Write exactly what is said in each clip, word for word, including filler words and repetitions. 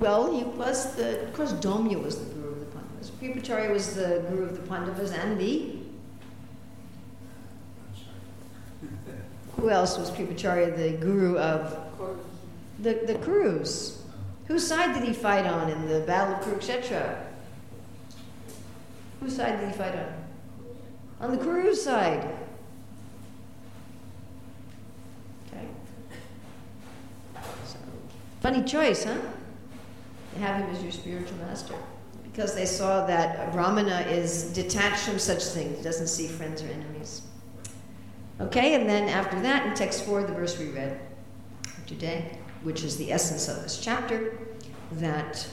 Well, he was the, of course, Domya was the guru of the Pandavas. Kripacharya was the guru of the Pandavas and the, who else was Kripacharya the guru of? The, the Kurus. Whose side did he fight on in the Battle of Kurukshetra? Whose side did he fight on? On the Kuru side. Okay. So, funny choice, huh? To have him as your spiritual master. Because they saw that Ramana is detached from such things, doesn't see friends or enemies. Okay, and then after that, in text four, the verse we read today, which is the essence of this chapter, that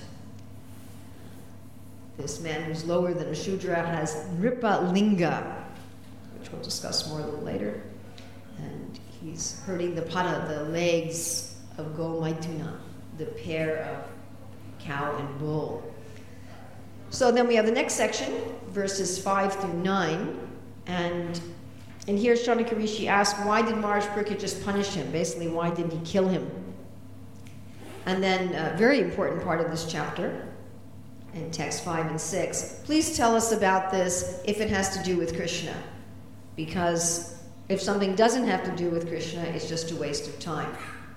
this man who's lower than a Shudra has Nripa Linga, which we'll discuss more a little later. And he's hurting the pada, the legs of Go Maituna, the pair of cow and bull. So then we have the next section, verses five through nine. And, and here Shaunaka Rishi asks, why did Maharaj Parikshit just punish him? Basically, why didn't he kill him? And then a very important part of this chapter, in text five and six, please tell us about this if it has to do with Krishna. Because if something doesn't have to do with Krishna, it's just a waste of time.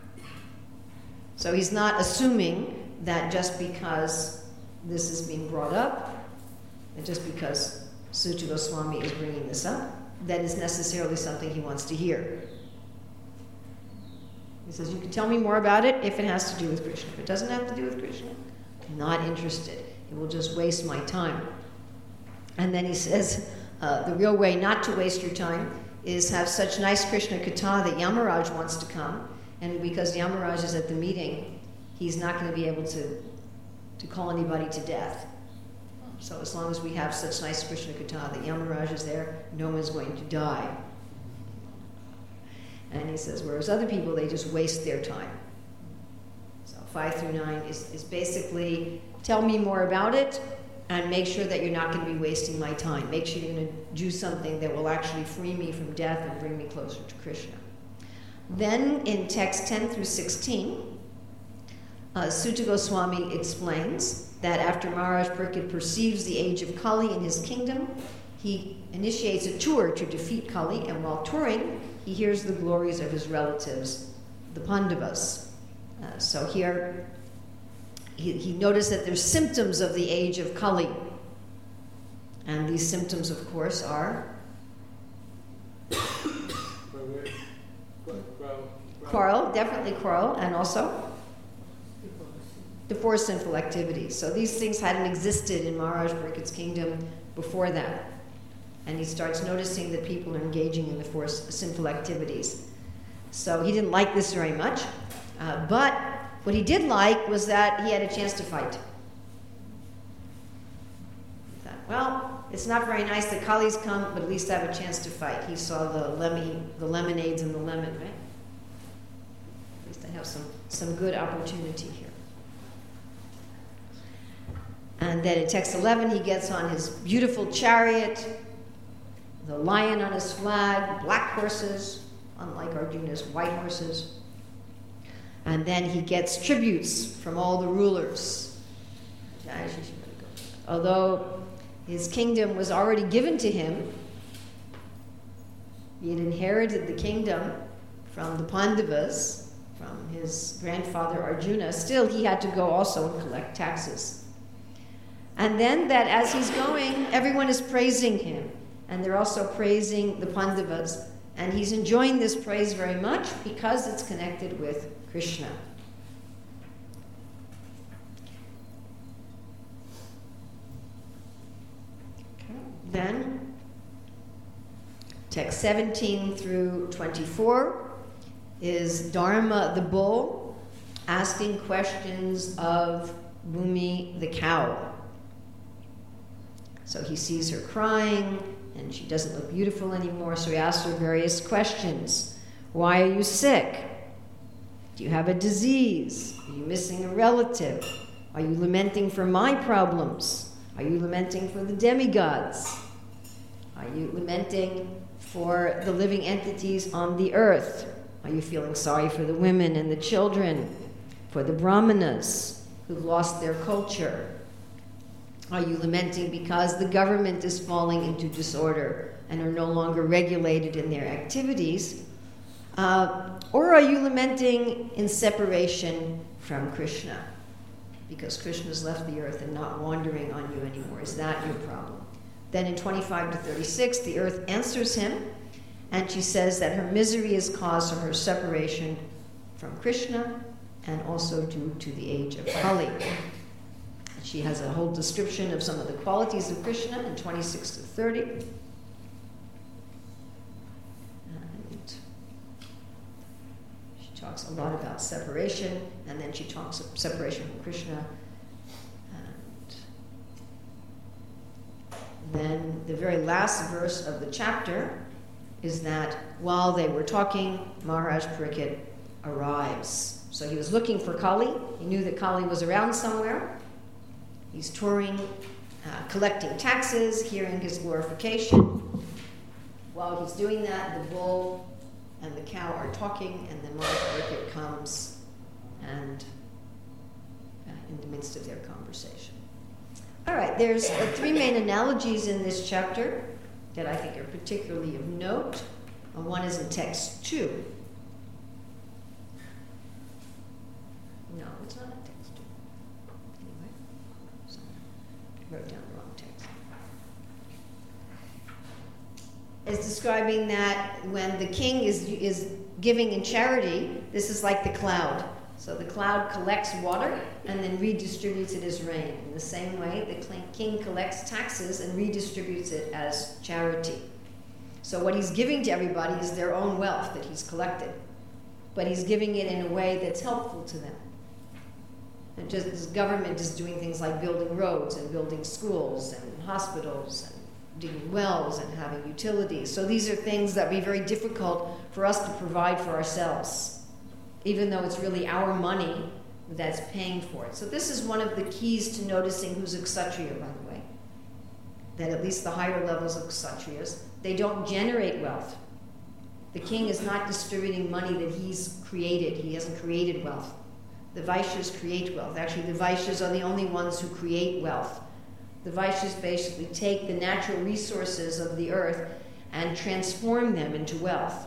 So he's not assuming that just because this is being brought up, and just because Suta Goswami is bringing this up, that is necessarily something he wants to hear. He says, you can tell me more about it if it has to do with Krishna. If it doesn't have to do with Krishna, I'm not interested. It will just waste my time. And then he says, uh, the real way not to waste your time is have such nice Krishna Katha that Yamaraj wants to come. And because Yamaraj is at the meeting, he's not going to be able to, to call anybody to death. So as long as we have such nice Krishna Katha that Yamaraj is there, no one's going to die. And he says, whereas other people, they just waste their time. So five through nine is, is basically, tell me more about it, and make sure that you're not going to be wasting my time. Make sure you're going to do something that will actually free me from death and bring me closer to Krishna. Then in text ten through sixteen, uh, Suta Goswami explains that after Maharaj Parikshit perceives the age of Kali in his kingdom, he initiates a tour to defeat Kali, and while touring, he hears the glories of his relatives, the Pandavas. Uh, so here, he, he noticed that there's symptoms of the age of Kali. And these symptoms, of course, are quarrel, definitely quarrel, and also the four sinful activities. So these things hadn't existed in Maharaj Parikshit's kingdom before that. And he starts noticing that people are engaging in the four sinful activities. So he didn't like this very much. Uh, but what he did like was that he had a chance to fight. He thought, well, it's not very nice that Kali's come, but at least I have a chance to fight. He saw the, lemon, the lemonades and the lemon, right? At least I have some, some good opportunity here. And then in text eleven, he gets on his beautiful chariot, the lion on his flag, black horses, unlike Arjuna's white horses. And then he gets tributes from all the rulers. Although his kingdom was already given to him, he had inherited the kingdom from the Pandavas, from his grandfather Arjuna, still he had to go also and collect taxes. And then that as he's going, everyone is praising him. And they're also praising the Pandavas. And he's enjoying this praise very much because it's connected with Krishna. Okay. Then, text seventeen through twenty-four is Dharma the bull asking questions of Bhumi the cow. So he sees her crying, and she doesn't look beautiful anymore, so he asks her various questions. Why are you sick? Do you have a disease? Are you missing a relative? Are you lamenting for my problems? Are you lamenting for the demigods? Are you lamenting for the living entities on the earth? Are you feeling sorry for the women and the children, for the brahmanas? who've lost their culture? Are you lamenting because the government is falling into disorder and are no longer regulated in their activities? Uh, or are you lamenting in separation from Krishna? Because Krishna's left the earth and not wandering on you anymore. Is that your problem? Then in twenty-five to thirty-six, the earth answers him, and she says that her misery is caused from her separation from Krishna and also due to the age of Kali. She has a whole description of some of the qualities of Krishna in twenty-six to thirty. And she talks a lot about separation, and then she talks of separation from Krishna. And then the very last verse of the chapter is that while they were talking, Maharaj Parikshit arrives. So he was looking for Kali. He knew that Kali was around somewhere. He's touring, uh, collecting taxes, hearing his glorification. While he's doing that, the bull and the cow are talking, and then Maharaj Parikshit comes and uh, in the midst of their conversation. All right, there's uh, three main analogies in this chapter that I think are particularly of note. Uh, one is in text two. No, it's not in text two. Anyway, so I wrote down the wrong text. It's describing that when the king is, is giving in charity, this is like the cloud. So the cloud collects water and then redistributes it as rain. In the same way, the king collects taxes and redistributes it as charity. So what he's giving to everybody is their own wealth that he's collected. But he's giving it in a way that's helpful to them. And just this government is doing things like building roads and building schools and hospitals and digging wells and having utilities. So these are things that would be very difficult for us to provide for ourselves, even though it's really our money that's paying for it. So this is one of the keys to noticing who's a kshatriya, by the way. That at least the higher levels of kshatriyas, they don't generate wealth. The king is not distributing money that he's created. He hasn't created wealth. The Vaishyas create wealth. Actually, the Vaishyas are the only ones who create wealth. The Vaishyas basically take the natural resources of the earth and transform them into wealth,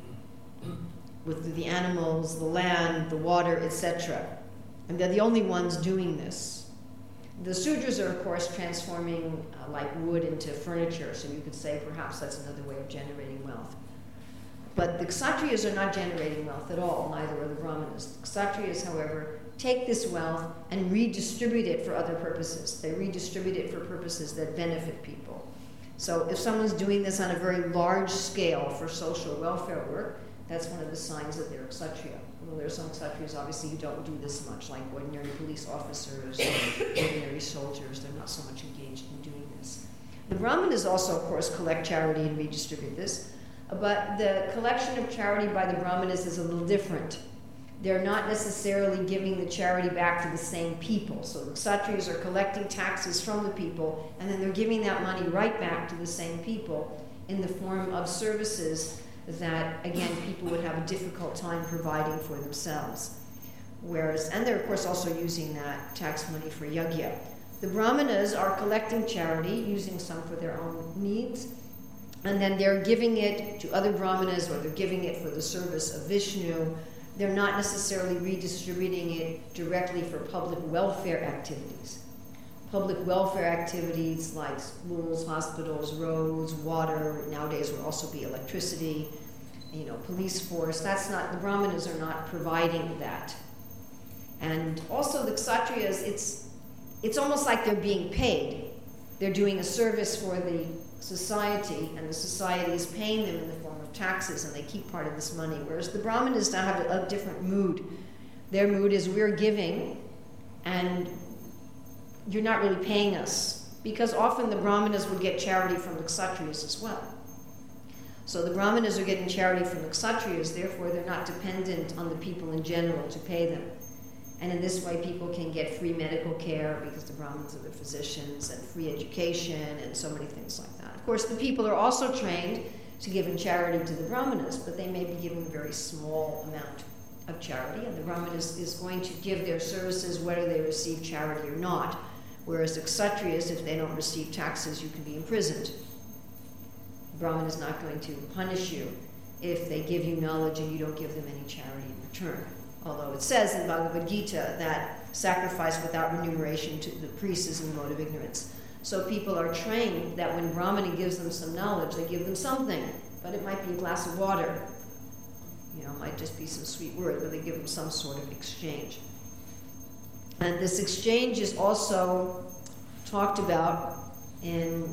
with the animals, the land, the water, et cetera. And they're the only ones doing this. The Sudras are, of course, transforming uh, like wood into furniture, so you could say perhaps that's another way of generating wealth. But the Kshatriyas are not generating wealth at all, neither are the Brahmanas. The Kshatriyas, however, take this wealth and redistribute it for other purposes. They redistribute it for purposes that benefit people. So if someone's doing this on a very large scale for social welfare work, that's one of the signs that they're a Kshatriya. Well, there are some Kshatriyas, obviously, who don't do this much, like ordinary police officers or ordinary soldiers. They're not so much engaged in doing this. The Brahmanas also, of course, collect charity and redistribute this. But the collection of charity by the Brahmanas is a little different. They're not necessarily giving the charity back to the same people. So the Kshatriyas are collecting taxes from the people, and then they're giving that money right back to the same people in the form of services that, again, people would have a difficult time providing for themselves. Whereas, and they're, of course, also using that tax money for yajna. The Brahmanas are collecting charity, using some for their own needs, and then they're giving it to other Brahmanas, or they're giving it for the service of Vishnu. They're not necessarily redistributing it directly for public welfare activities. Public welfare activities like schools, hospitals, roads, water, nowadays will also be electricity, you know, police force. That's not, the Brahmanas are not providing that. And also the Kshatriyas, it's, it's almost like they're being paid. They're doing a service for the society, and the society is paying them in the form of taxes, and they keep part of this money. Whereas the Brahmanas now have a, a different mood. Their mood is, we're giving, and you're not really paying us. Because often the Brahmanas would get charity from the Kshatriyas as well. So the Brahmanas are getting charity from the Kshatriyas, therefore they're not dependent on the people in general to pay them. And in this way, people can get free medical care because the Brahmins are the physicians, and free education, and so many things like that. Of course, the people are also trained to give in charity to the Brahmanas, but they may be given a very small amount. of charity, and the Brahmin is, is going to give their services whether they receive charity or not. Whereas the Kshatriyas, if they don't receive taxes, you can be imprisoned. The Brahmin is not going to punish you if they give you knowledge and you don't give them any charity in return. Although it says in Bhagavad Gita that sacrifice without remuneration to the priest is in the mode of ignorance. So people are trained that when Brahmana gives them some knowledge, they give them something, but it might be a glass of water. You know, it might just be some sweet word, but they give them some sort of exchange. And this exchange is also talked about in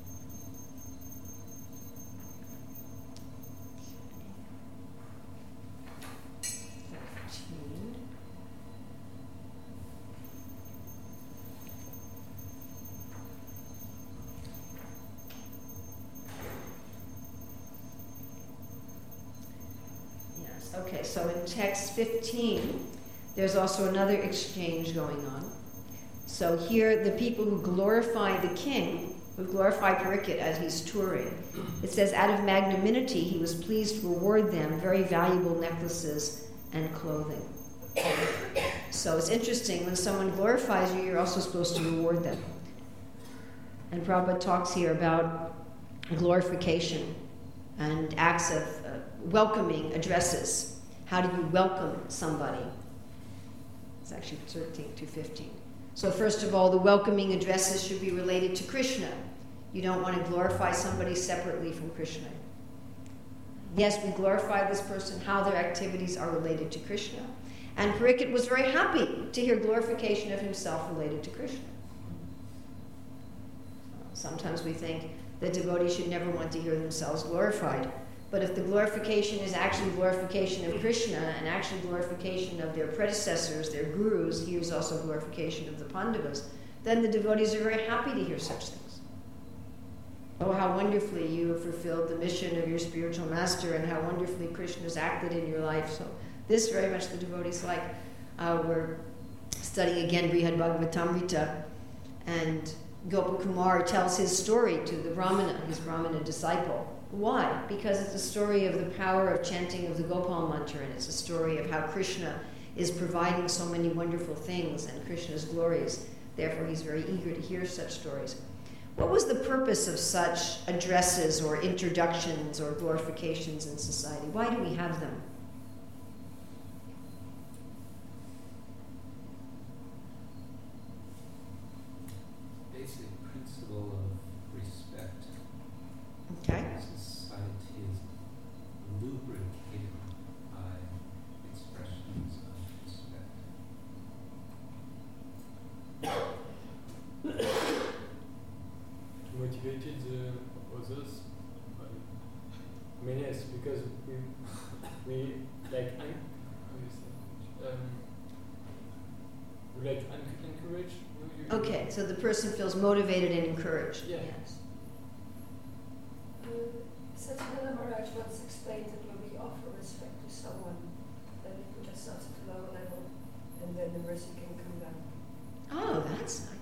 Okay, so in text fifteen, there's also another exchange going on. So here, the people who glorify the king, who glorify Parikshit as he's touring, it says, out of magnanimity, he was pleased to reward them very valuable necklaces and clothing. So it's interesting, when someone glorifies you, you're also supposed to reward them. And Prabhupada talks here about glorification and acts of uh, welcoming addresses. How do you welcome somebody? It's actually thirteen to fifteen. So first of all, the welcoming addresses should be related to Krishna. You don't want to glorify somebody separately from Krishna. Yes, we glorify this person, how their activities are related to Krishna. And Parikshit was very happy to hear glorification of himself related to Krishna. Sometimes we think that devotees should never want to hear themselves glorified. But if the glorification is actually glorification of Krishna and actually glorification of their predecessors, their gurus, here's also glorification of the Pandavas, then the devotees are very happy to hear such things. Oh, how wonderfully you have fulfilled the mission of your spiritual master and how wonderfully Krishna has acted in your life. So this very much the devotees like. Uh, we're studying again Brihad Bhagavatamrita, and Gopakumar tells his story to the Brahmana, his Brahmana disciple. Why? Because it's a story of the power of chanting of the Gopal mantra, and it's a story of how Krishna is providing so many wonderful things and Krishna's glories. Therefore, he's very eager to hear such stories. What was the purpose of such addresses or introductions or glorifications in society? Why do we have them? Basic principle of respect. Okay. Society is lubricated by expressions of respect. To motivate the others, I mean, yes, because we, we like, um, we like to encourage. You know, Okay, so the person feels motivated and encouraged. Yeah. Yes. Satyananda Maharaj once explained that when we offer respect to someone, then we put ourselves at a lower level, and then the mercy can come down. Oh, that's nice.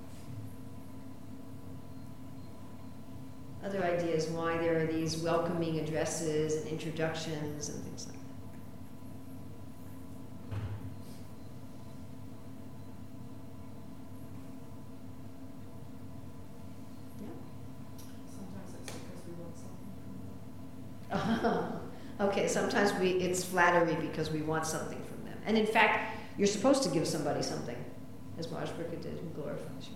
Other ideas why there are these welcoming addresses and introductions and things like that. Okay, sometimes we it's flattery because we want something from them. And in fact, you're supposed to give somebody something, as Maharaj Parikshit did in glorification.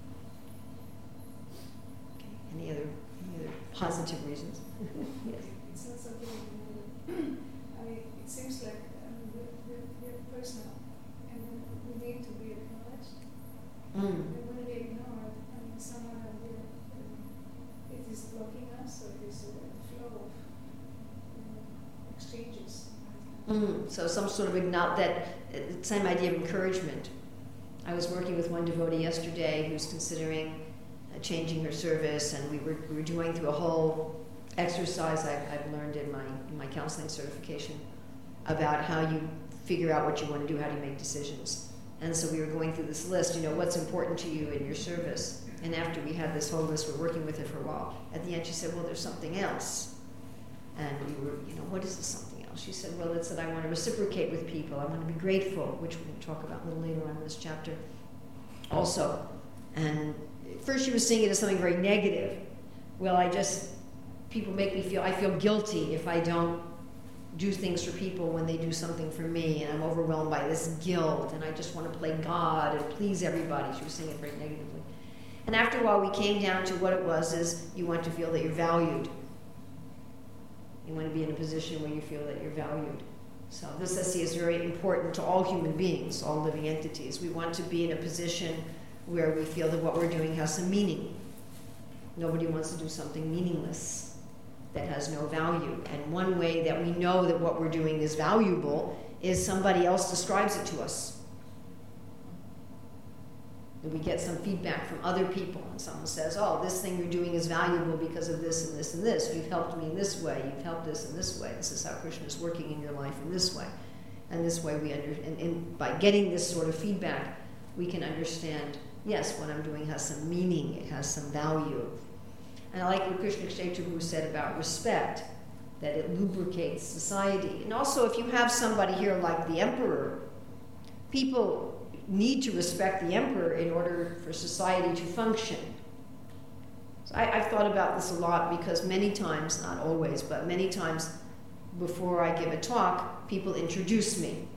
Okay, any other any other positive reasons? Yes. It's not something we can, I mean, it seems like um, we're, we're, we're personal, and we need to be acknowledged. Mm. And when we ignore, I mean, someone out there, um, it is blocking us, or it is a flow of exchanges. Mm, so some sort of acknowledge that uh, same idea of encouragement. I was working with one devotee yesterday who's considering uh, changing her service, and we were we were going through a whole exercise I've, I've learned in my in my counseling certification about how you figure out what you want to do, how do you make decisions. And so we were going through this list, you know, what's important to you in your service. And after we had this whole list, we're working with her for a while. At the end, she said, well, there's something else. And we were, you know, what is this something else? She said, well, it's that I want to reciprocate with people. I want to be grateful, which we're going to talk about a little later on in this chapter also. And first she was seeing it as something very negative. Well, I just, people make me feel, I feel guilty if I don't do things for people when they do something for me, and I'm overwhelmed by this guilt, and I just want to play God and please everybody. She was saying it very negatively. And after a while, we came down to what it was is you want to feel that you're valued. You want to be in a position where you feel that you're valued. So this, I see, is very important to all human beings, all living entities. We want to be in a position where we feel that what we're doing has some meaning. Nobody wants to do something meaningless that has no value. And one way that we know that what we're doing is valuable is somebody else describes it to us. And we get some feedback from other people, and someone says, oh, this thing you're doing is valuable because of this and this and this. You've helped me in this way. You've helped this in this way. This is how Krishna is working in your life in this way. And this way we under, and, and by getting this sort of feedback, we can understand, yes, what I'm doing has some meaning. It has some value. And I like what Krishna Kshetra said about respect, that it lubricates society. And also, if you have somebody here like the emperor, people need to respect the emperor in order for society to function. So I, I've thought about this a lot because many times, not always, but many times before I give a talk, people introduce me.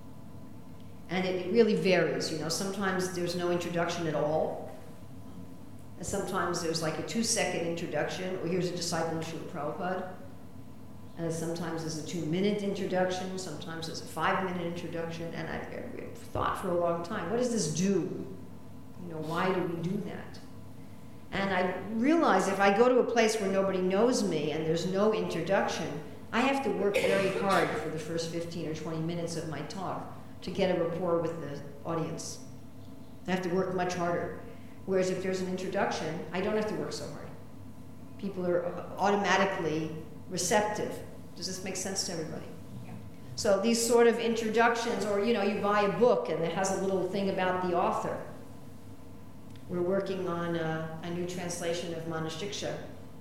And it, it really varies, you know. Sometimes there's no introduction at all. And sometimes there's like a two-second introduction, or here's a disciple of Srila Prabhupada. And sometimes there's a two-minute introduction, sometimes there's a five-minute introduction, and I've, I've thought for a long time, what does this do? You know, why do we do that? And I realize if I go to a place where nobody knows me and there's no introduction, I have to work very hard for the first fifteen or twenty minutes of my talk to get a rapport with the audience. I have to work much harder. Whereas if there's an introduction, I don't have to work so hard. People are automatically receptive. Does this make sense to everybody? Yeah. So these sort of introductions, or you know, you buy a book and it has a little thing about the author. We're working on a, a new translation of Manashiksha.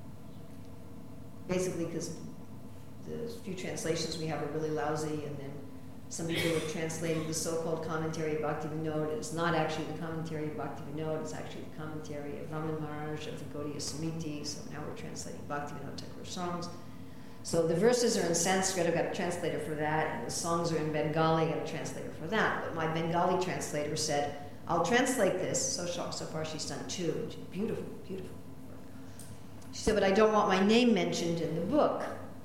Basically because the few translations we have are really lousy, and then some people have translated the so-called commentary of Bhaktivinoda. It's not actually the commentary of Bhaktivinoda, it's actually the commentary of Raman Maharaj of the Gaudiya Samiti. So now we're translating Bhaktivinoda Thakur's songs. So the verses are in Sanskrit, I've got a translator for that, and the songs are in Bengali, I've got a translator for that. But my Bengali translator said, I'll translate this. So, so far she's done two. Beautiful, beautiful. She said, but I don't want my name mentioned in the book.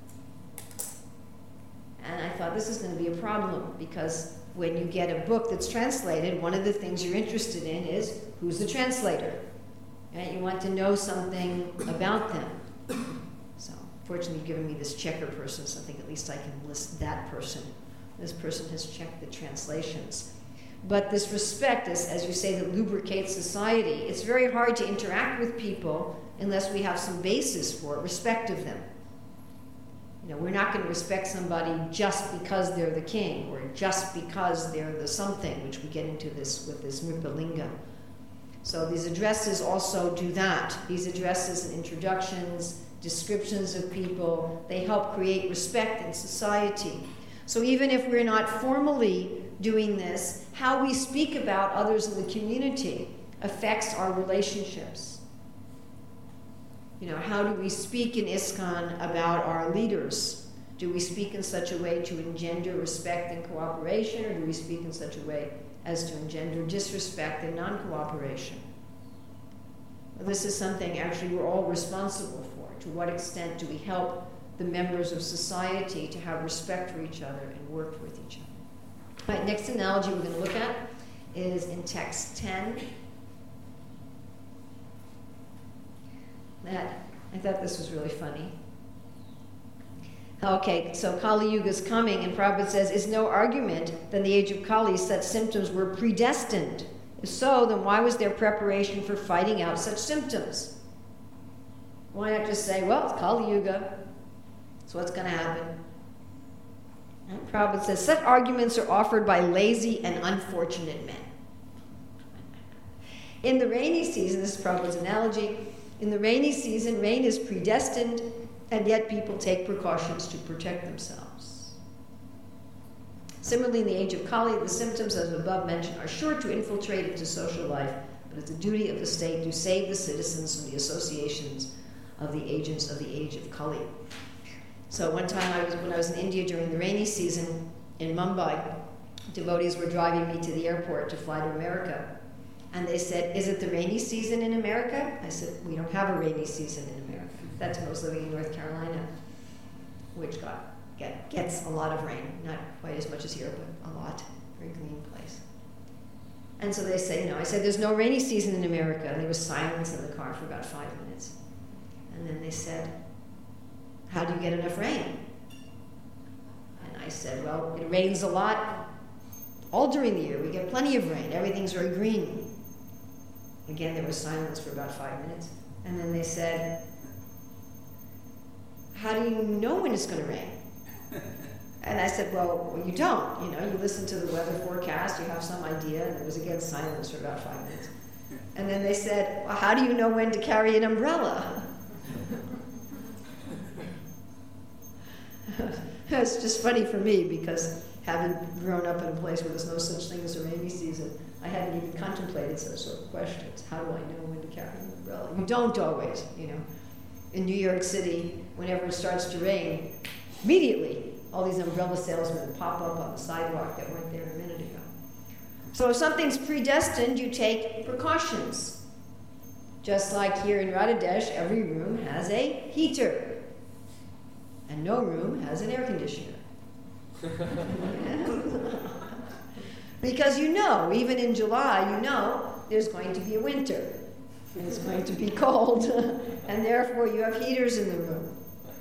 And I thought, this is going to be a problem, because when you get a book that's translated, one of the things you're interested in is, who's the translator? Right? You want to know something about them. So, fortunately, you've given me this checker person, so I think at least I can list that person. This person has checked the translations. But this respect, is, as you say, that lubricates society. It's very hard to interact with people unless we have some basis for it, respect of them. You know, we're not going to respect somebody just because they're the king, or just because they're the something, which we get into this with this Nripalinga. So these addresses also do that. These addresses and introductions, descriptions of people, they help create respect in society. So even if we're not formally doing this, how we speak about others in the community affects our relationships. You know, how do we speak in ISKCON about our leaders? Do we speak in such a way to engender respect and cooperation, or do we speak in such a way as to engender disrespect and non-cooperation? Well, this is something actually we're all responsible for. To what extent do we help the members of society to have respect for each other and work with each other? All right, next analogy we're going to look at is in text ten. That, I thought this was really funny. Okay, so Kali Yuga is coming, and Prabhupada says, is no argument that in the age of Kali such symptoms were predestined. If so, then why was there preparation for fighting out such symptoms? Why not just say, well, it's Kali Yuga, so what's going to happen? And Prabhupada says, such arguments are offered by lazy and unfortunate men. In the rainy season, this is Prabhupada's analogy, in the rainy season, rain is predestined, and yet people take precautions to protect themselves. Similarly, in the age of Kali, the symptoms as above mentioned are sure to infiltrate into social life, but it's the duty of the state to save the citizens from the associations of the agents of the age of Kali. So one time I was, when I was in India during the rainy season in Mumbai, devotees were driving me to the airport to fly to America. And they said, is it the rainy season in America? I said, we don't have a rainy season in America. That's when I was living in North Carolina, which got, get, gets a lot of rain. Not quite as much as here, but a lot. Very clean place. And so they say, you know, I said, there's no rainy season in America. And there was silence in the car for about five minutes. And then they said, how do you get enough rain? And I said, well, it rains a lot all during the year. We get plenty of rain. Everything's very green. Again, there was silence for about five minutes. And then they said, how do you know when it's going to rain? And I said, well, well, you don't. You know, you listen to the weather forecast, you have some idea. And there was, again, silence for about five minutes. And then they said, well, how do you know when to carry an umbrella? It's just funny for me because having grown up in a place where there's no such thing as a rainy season, I hadn't even contemplated such sort of questions. How do I know when to carry an umbrella? You don't always, you know. In New York City, whenever it starts to rain, immediately all these umbrella salesmen pop up on the sidewalk that weren't there a minute ago. So if something's predestined, you take precautions. Just like here in Radhadesh, every room has a heater. And no room has an air conditioner. Because you know, even in July, you know there's going to be a winter. And it's going to be cold. And therefore you have heaters in the room.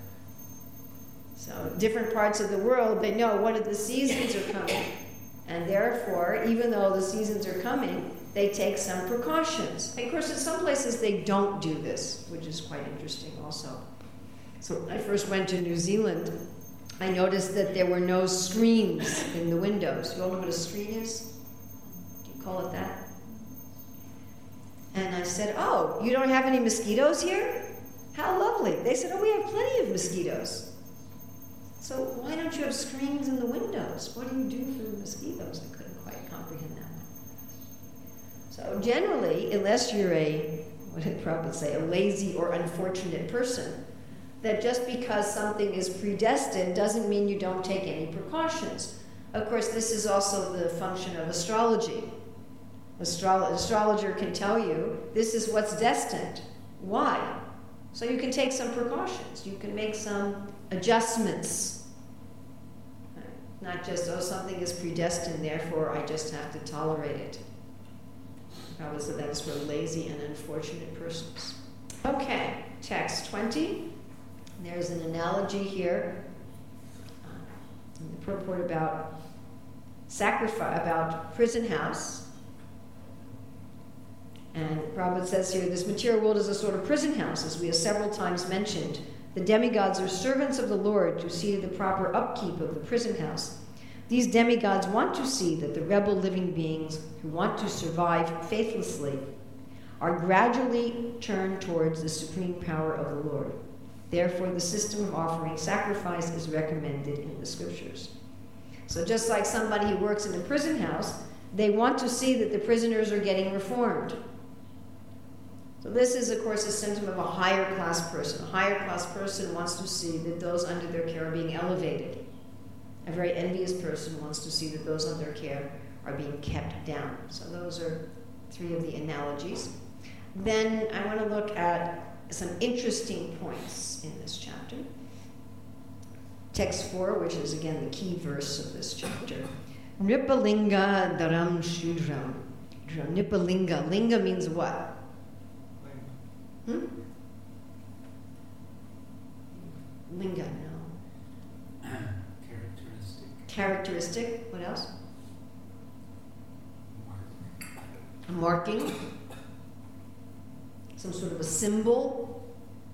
So different parts of the world, they know what are the seasons are coming. And therefore, even though the seasons are coming, they take some precautions. And of course, in some places they don't do this, which is quite interesting also. So when I first went to New Zealand, I noticed that there were no screens in the windows. You all know what a screen is? Do you call it that? And I said, oh, you don't have any mosquitoes here? How lovely. They said, oh, we have plenty of mosquitoes. So why don't you have screens in the windows? What do you do for the mosquitoes? I couldn't quite comprehend that one. So generally, unless you're a, what did Prabhupada say, a lazy or unfortunate person, that just because something is predestined doesn't mean you don't take any precautions. Of course, this is also the function of astrology. Astro- an astrologer can tell you, this is what's destined. Why? So you can take some precautions. You can make some adjustments. Not just, oh, something is predestined, therefore I just have to tolerate it. That was that is for lazy and unfortunate persons. Okay, text twenty. There's an analogy here uh, in the purport about sacrifice, about prison house. And Prabhupada says here, this material world is a sort of prison house, as we have several times mentioned. The demigods are servants of the Lord to see to the proper upkeep of the prison house. These demigods want to see that the rebel living beings who want to survive faithlessly are gradually turned towards the supreme power of the Lord. Therefore, the system of offering sacrifice is recommended in the scriptures. So just like somebody who works in a prison house, they want to see that the prisoners are getting reformed. So this is, of course, a symptom of a higher class person. A higher class person wants to see that those under their care are being elevated. A very envious person wants to see that those under their care are being kept down. So those are three of the analogies. Then I want to look at some interesting points in this chapter. Text four, which is again the key verse of this chapter. Nripalinga dharam shudram. Nripalinga. Linga means what? Hmm? Linga, no. Characteristic. Characteristic. What else? Mark. A marking. Some sort of a symbol.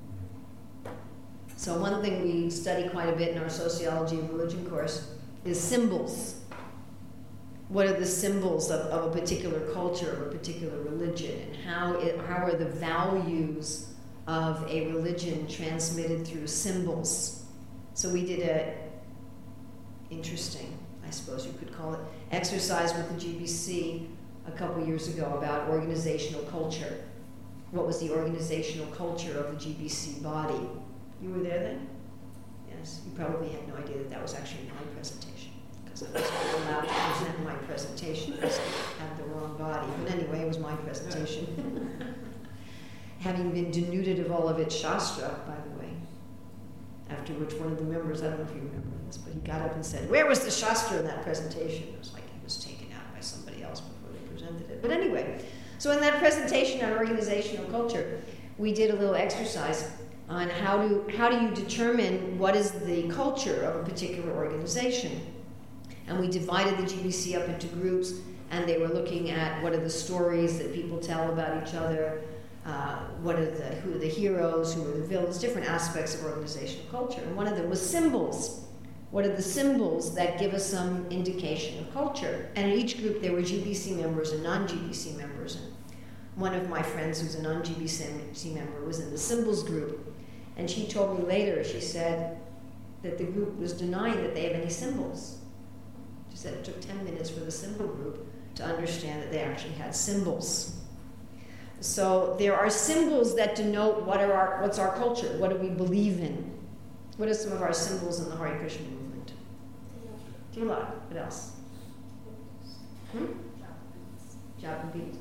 So one thing we study quite a bit in our sociology of religion course is symbols. What are the symbols of, of a particular culture, of a particular religion, and how it, how are the values of a religion transmitted through symbols? So we did a interesting. I suppose you could call it, exercise with the G B C a couple years ago about organizational culture. What was the organizational culture of the G B C body? You were there then? Yes, you probably had no idea that that was actually my presentation, because I was allowed to present my presentation because I had the wrong body. But anyway, it was my presentation. Having been denuded of all of its Shastra, by the way, after which one of the members, I don't know if you remember this, but he got up and said, "Where was the Shastra in that presentation?" It was like he was taken out by somebody else before they presented it. But anyway, so in that presentation on organizational culture, we did a little exercise on how do, how do you determine what is the culture of a particular organization. And we divided the G B C up into groups, and they were looking at what are the stories that people tell about each other, uh, what are the, who are the heroes, who are the villains, different aspects of organizational culture. And one of them was symbols. What are the symbols that give us some indication of culture? And in each group there were G B C members and non-G B C members. And one of my friends who's a non-G B C member was in the symbols group. And she told me later, she said that the group was denying that they have any symbols. She said it took ten minutes for the symbol group to understand that they actually had symbols. So there are symbols that denote what are our, what's our culture, what do we believe in. What are some of our symbols in the Hare Krishna movement? Tilak. What else? Hmm? Japa beads.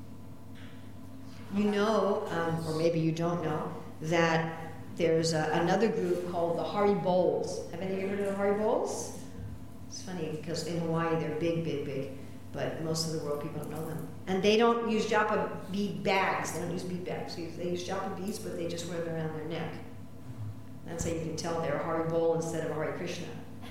You know, um, or maybe you don't know, that there's a, another group called the Hari Bols. Have any of you heard of the Hari Bols? It's funny because in Hawaii they're big, big, big, but most of the world people don't know them. And they don't use japa bead bags. They don't use bead bags. They use japa beads, but they just wear them around their neck. That's how you can tell they're a Hari Bol instead of a Hare Krishna.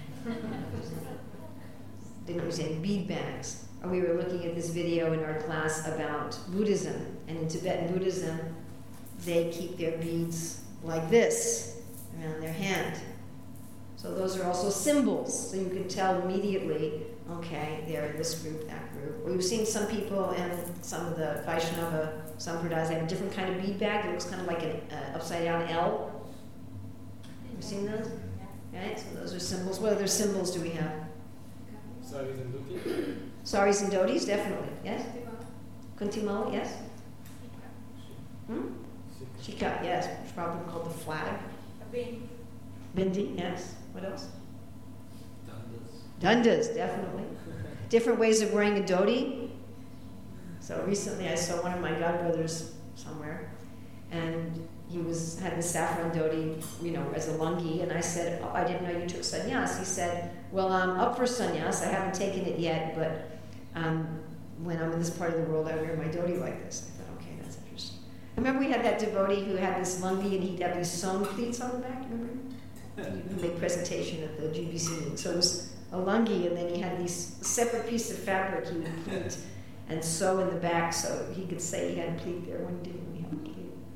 They don't use any bead bags. And we were looking at this video in our class about Buddhism. And in Tibetan Buddhism, they keep their beads like this around their hand. So those are also symbols. So you can tell immediately, okay, they're in this group, that group. We've seen some people in some of the Vaishnava Sampradayas, they have a different kind of bead bag. It looks kind of like an uh, upside down L. Have you seen those? Right, so those are symbols. What other symbols do we have? Saris and dhoti. Saris and dhotis, definitely, yes? Kuntimala, yes? Hmm? Shika, yes, it's probably called the flag. Bindi, yes. What else? Dandas. Dundas, definitely. Different ways of wearing a dhoti. So recently I saw one of my godbrothers somewhere, and he was had the saffron dhoti, you know, as a lungi, and I said, "Oh, I didn't know you took sannyas." He said, "Well, I'm up for sannyas. I haven't taken it yet, but um, when I'm in this part of the world, I wear my dhoti like this." I thought, okay, that's interesting. Remember we had that devotee who had this lungi, and he'd have these sewn pleats on the back, remember? He made presentation at the G B C meeting. So it was a lungi, and then he had these separate pieces of fabric he would pleat and sew in the back so he could say he had a pleat there when he didn't really have a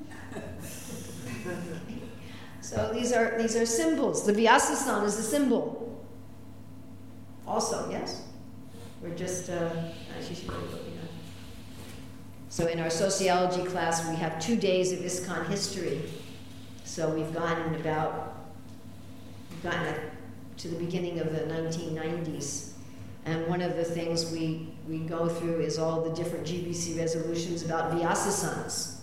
pleat. So these are these are symbols. The Vyasasana is a symbol. Also, yes? We're just, uh, actually, should be looking at. So in our sociology class, we have two days of ISKCON history. So we've gotten about gotten to the beginning of the nineteen nineties. And one of the things we, we go through is all the different G B C resolutions about Vyasasanas.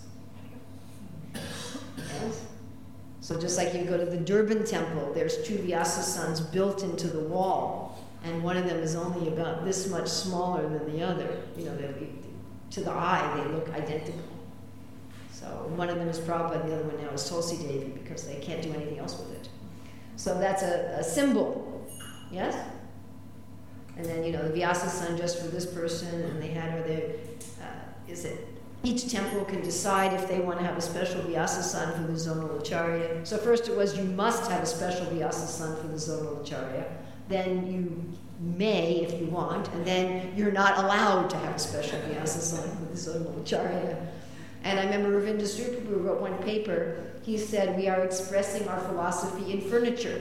Yes? So just like you go to the Durban temple, there's two Vyasasanas built into the wall. And one of them is only about this much smaller than the other. You know, to the eye, they look identical. So one of them is Prabhupada, and the other one now is Tulsi Devi, because they can't do anything else with it. So that's a, a symbol, yes? And then, you know, the Vyasasana just for this person, and they had, or they, uh, is it, each temple can decide if they want to have a special Vyasasana for the zonal acharya. So first it was you must have a special Vyasasana for the zonal acharya. Then you may if you want, and then you're not allowed to have a special Vyasasana for the zonal acharya. And I remember Ravinda Sri Prabhu wrote one paper. He said, we are expressing our philosophy in furniture.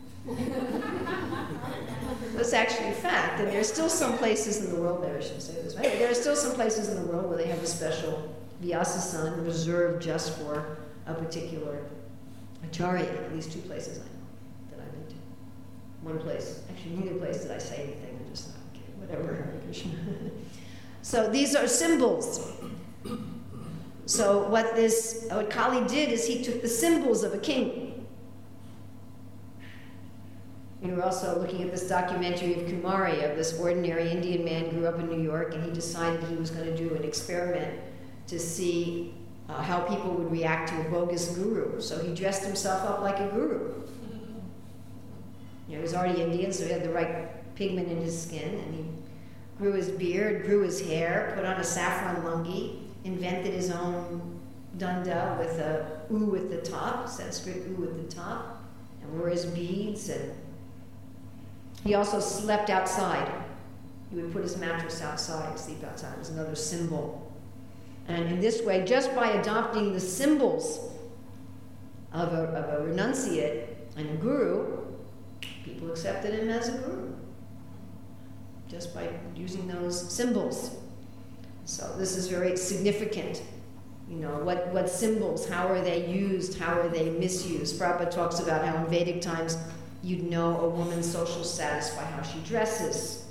That's actually a fact. And there are still some places in the world, there I shouldn't say this, right? There are still some places in the world where they have a special Vyasasana reserved just for a particular acharya. At least two places I know that I've been to. one place. Actually, neither place did I say anything. I just thought, okay, whatever, Hare Krishna. So these are symbols. So what this, what Kali did is he took the symbols of a king. And we're also looking at this documentary of Kumari, of this ordinary Indian man grew up in New York, and he decided he was going to do an experiment to see uh, how people would react to a bogus guru. So he dressed himself up like a guru. You know, he was already Indian, so he had the right pigment in his skin, and he grew his beard, grew his hair, put on a saffron lungi, invented his own danda with a u at the top, Sanskrit u at the top, and wore his beads. And he also slept outside. He would put his mattress outside and sleep outside. It was another symbol. And in this way, just by adopting the symbols of a, of a renunciate and a guru, people accepted him as a guru, just by using those symbols. So this is very significant. You know, what, what symbols, how are they used, how are they misused? Prabhupada talks about how in Vedic times you'd know a woman's social status by how she dresses.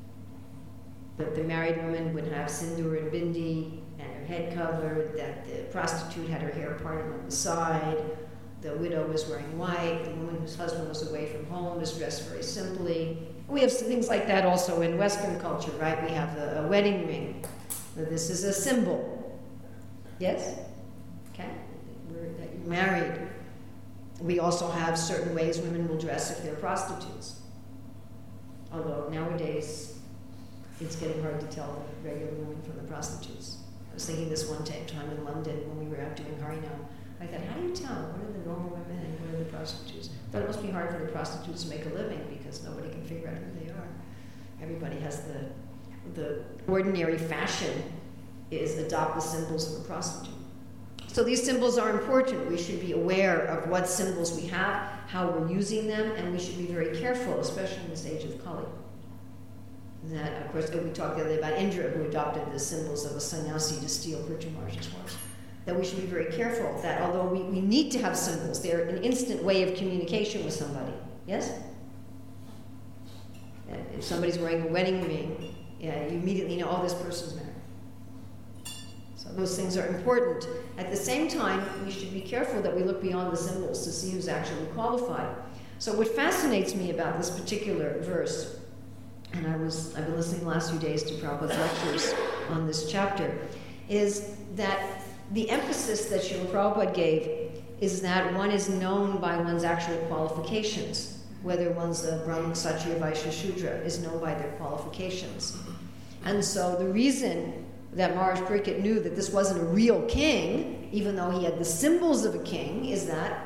That the married woman would have sindoor and bindi and her head covered, that the prostitute had her hair parted on the side, the widow was wearing white, the woman whose husband was away from home was dressed very simply. We have things like that also in Western culture, right? We have a, a wedding ring. So this is a symbol. Yes? Okay? We're, that you're married. We also have certain ways women will dress if they're prostitutes. Although nowadays, it's getting hard to tell the regular women from the prostitutes. I was thinking this one time in London when we were out doing Harinam. I thought, how do you tell? What are the normal women and what are the prostitutes? I thought it must be hard for the prostitutes to make a living because nobody can figure out who they are. Everybody has the, the ordinary fashion is adopt the symbols of a prostitute. So these symbols are important. We should be aware of what symbols we have, how we're using them, and we should be very careful, especially in this age of Kali. That, of course, we talked the other day about Indra, who adopted the symbols of a sannyasi to steal Prithu Maharaj's horse. That we should be very careful that although we, we need to have symbols, they're an instant way of communication with somebody. Yes? That if somebody's wearing a wedding ring, yeah, you immediately know, oh, this person's married. So those things are important. At the same time, we should be careful that we look beyond the symbols to see who's actually qualified. So what fascinates me about this particular verse, and I was, I've been listening the last few days to Prabhupada's lectures on this chapter, is that the emphasis that Srila Prabhupada gave is that one is known by one's actual qualifications, whether one's a Brahmin, Kshatriya, Vaishya, Shudra, is known by their qualifications. And so the reason that Maharaj Parikshit knew that this wasn't a real king, even though he had the symbols of a king, is that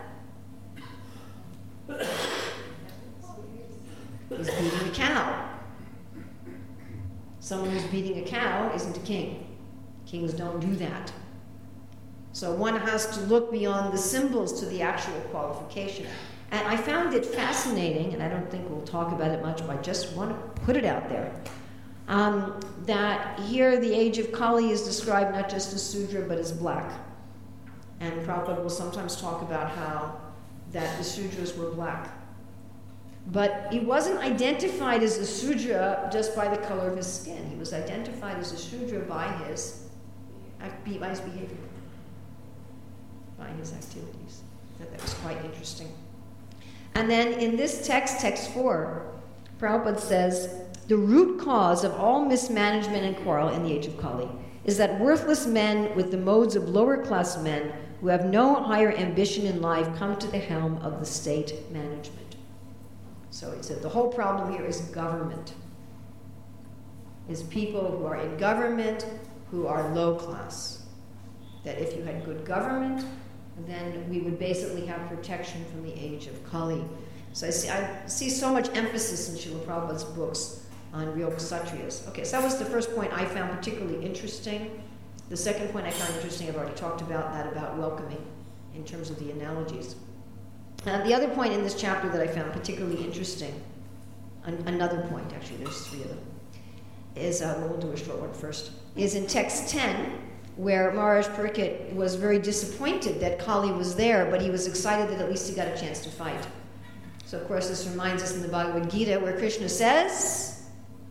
he's beating a cow. Someone who's beating a cow isn't a king. Kings don't do that. So one has to look beyond the symbols to the actual qualification. And I found it fascinating, and I don't think we'll talk about it much, but I just want to put it out there, um, that here the age of Kali is described not just as Sudra, but as black. And Prabhupada will sometimes talk about how that the Sudras were black. But he wasn't identified as a Sudra just by the color of his skin. He was identified as a Sudra by his, by his behavior, by his activities. I thought that was quite interesting. And then in this text, text four, Prabhupada says, the root cause of all mismanagement and quarrel in the age of Kali is that worthless men with the modes of lower class men who have no higher ambition in life come to the helm of the state management. So he said the whole problem here is government. Is people who are in government who are low class. That if you had good government, then we would basically have protection from the age of Kali. So I see, I see so much emphasis in Srila Prabhupada's books on real Kshatriyas. Okay, so that was the first point I found particularly interesting. The second point I found interesting, I've already talked about that, about welcoming, in terms of the analogies. Uh, the other point in this chapter that I found particularly interesting, an, another point, actually, there's three of them, is, uh, we'll do a short one first, is in text ten, where Maharaj Parikshit was very disappointed that Kali was there, but he was excited that at least he got a chance to fight. So, of course, this reminds us in the Bhagavad Gita where Krishna says,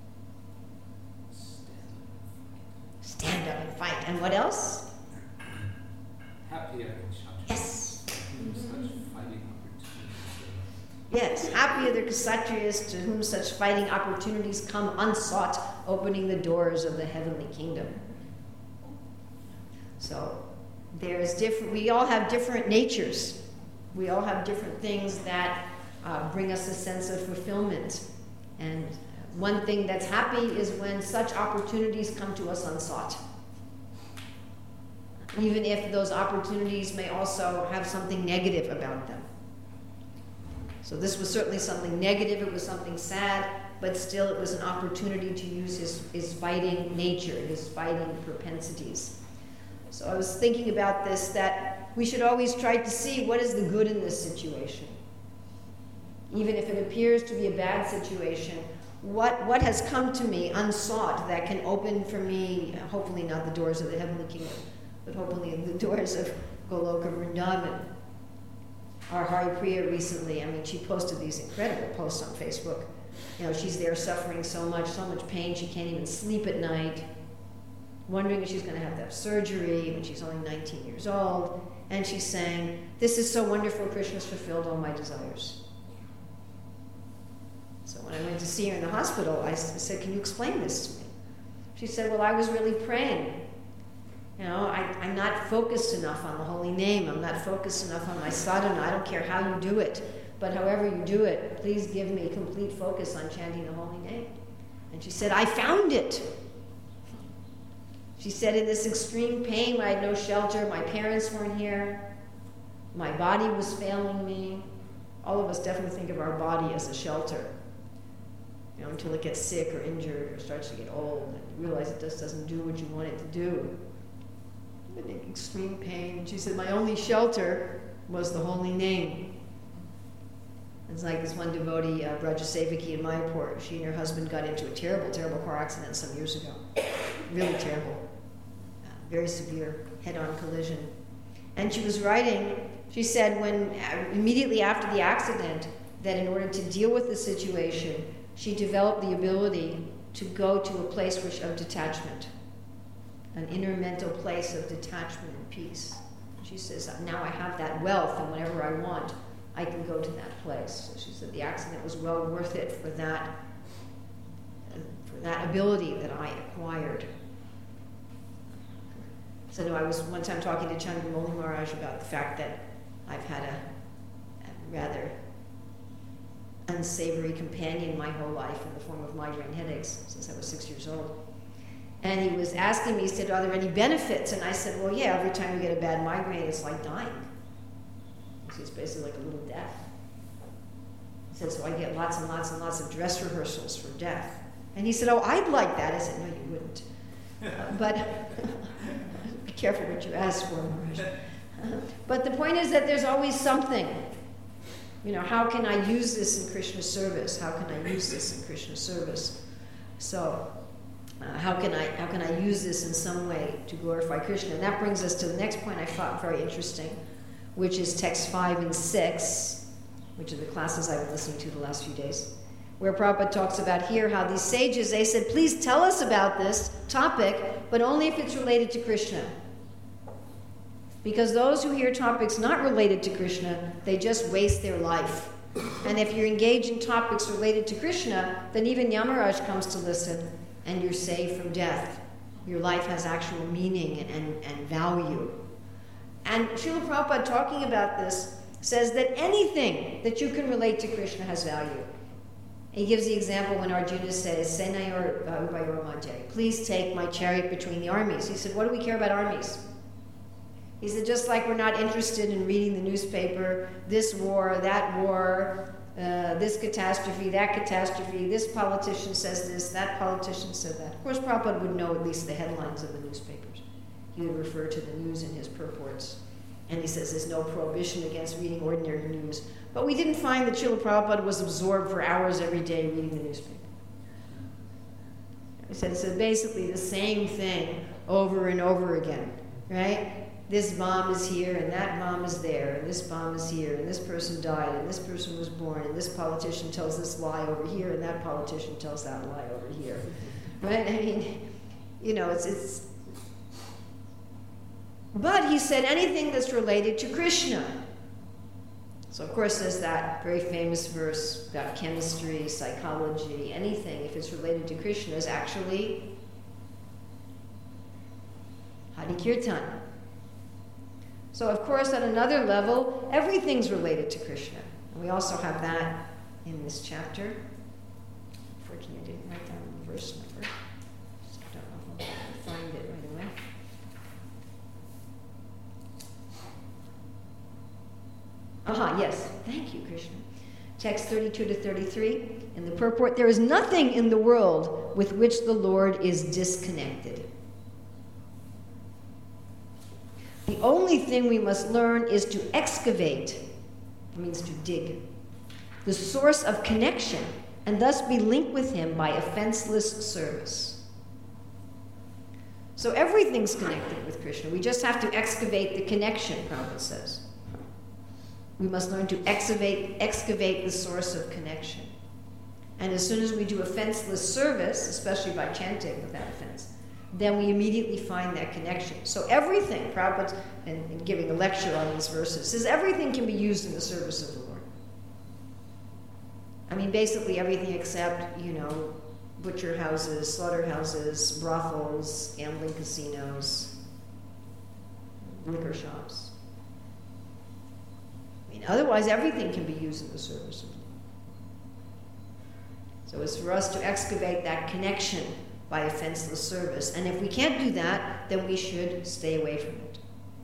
stand up and fight. And what else? Happy are the Kshatriyas. Yes. Whom such fighting opportunities Yes. Happy are the Kshatriyas to whom such fighting opportunities come unsought, opening the doors of the heavenly kingdom. So, there's different, we all have different natures. We all have different things that uh, bring us a sense of fulfillment. And one thing that's happy is when such opportunities come to us unsought. Even if those opportunities may also have something negative about them. So this was certainly something negative, it was something sad, but still it was an opportunity to use his, his fighting nature, his fighting propensities. So I was thinking about this, that we should always try to see what is the good in this situation. Even if it appears to be a bad situation, what, what has come to me unsought that can open for me, hopefully not the doors of the heavenly kingdom, but hopefully the doors of Goloka Vrindavan. Our Hari Priya recently, I mean, she posted these incredible posts on Facebook. You know, she's there suffering so much, so much pain, she can't even sleep at night, wondering if she's going to have to have surgery when she's only nineteen years old. And she's saying, this is so wonderful, Krishna's fulfilled all my desires. So when I went to see her in the hospital, I said, can you explain this to me? She said, well, I was really praying. You know, I, I'm not focused enough on the holy name. I'm not focused enough on my sadhana. I don't care how you do it. But however you do it, please give me complete focus on chanting the holy name. And she said, I found it. She said, in this extreme pain, I had no shelter. My parents weren't here. My body was failing me. All of us definitely think of our body as a shelter. You know, until it gets sick or injured or starts to get old and you realize it just doesn't do what you want it to do. In extreme pain. And she said, my only shelter was the holy name. It's like this one devotee, uh, Braja Sevaki in Mayapur. She and her husband got into a terrible, terrible car accident some years ago. Really terrible. Uh, very severe head-on collision. And she was writing, she said when, uh, immediately after the accident, that in order to deal with the situation, she developed the ability to go to a place which, of detachment. An inner mental place of detachment and peace. She says, now I have that wealth, and whenever I want, I can go to that place. So she said the accident was well worth it for that, for that ability that I acquired. So no, I was one time talking to Chandramauli Maharaj about the fact that I've had a, a rather unsavory companion my whole life in the form of migraine headaches since I was six years old. And he was asking me, he said, are there any benefits? And I said, well, yeah, every time you get a bad migraine, it's like dying. He said, it's basically like a little death. He said, so I get lots and lots and lots of dress rehearsals for death. And he said, oh, I'd like that. I said, no, you wouldn't. Uh, but be careful what you ask for, Maharaj. Uh, but the point is that there's always something. You know, how can I use this in Krishna's service? How can I use this in Krishna's service? So, Uh, how can I how can I use this in some way to glorify Krishna? And that brings us to the next point I thought very interesting, which is text five and six, which are the classes I've been listening to the last few days, where Prabhupada talks about here how these sages, they said, please tell us about this topic, but only if it's related to Krishna. Because those who hear topics not related to Krishna, they just waste their life. And if you're engaged in topics related to Krishna, then even Yamaraj comes to listen, and you're saved from death. Your life has actual meaning and, and, and value. And Srila Prabhupada, talking about this, says that anything that you can relate to Krishna has value. He gives the example when Arjuna says, Senayor Ubayor Mante, please take my chariot between the armies. He said, what do we care about armies? He said, just like we're not interested in reading the newspaper, this war, that war, Uh, this catastrophe, that catastrophe, this politician says this, that politician said that. Of course, Prabhupada would know at least the headlines of the newspapers. He would refer to the news in his purports. And he says there's no prohibition against reading ordinary news. But we didn't find that Srila Prabhupada was absorbed for hours every day reading the newspaper. He said, so basically the same thing over and over again, right? this bomb is here, and that bomb is there, and this bomb is here, and this person died, and this person was born, and this politician tells this lie over here, and that politician tells that lie over here. Right? I mean, you know, it's, it's... But he said anything that's related to Krishna. So, of course, there's that very famous verse about chemistry, psychology, anything, if it's related to Krishna, is actually Hari Kirtan. So, of course, at another level, everything's related to Krishna. And we also have that in this chapter. Unfortunately, I didn't write down the verse number. So I don't know if I'll find it right away. Aha, yes. Thank you, Krishna. Text thirty-two to thirty-three. In the purport, there is nothing in the world with which the Lord is disconnected. The only thing we must learn is to excavate, it means to dig, the source of connection, and thus be linked with him by offenseless service. So everything's connected with Krishna. We just have to excavate the connection, Prabhupada says. We must learn to excavate, excavate the source of connection. And as soon as we do offenseless service, especially by chanting without offense, then we immediately find that connection. So everything, Prabhupada, in, in giving a lecture on these verses, says everything can be used in the service of the Lord. I mean, basically everything except, you know, butcher houses, slaughterhouses, brothels, gambling casinos, liquor shops. I mean, otherwise everything can be used in the service of the Lord. So it's for us to excavate that connection by offenseless service. And if we can't do that, then we should stay away from it.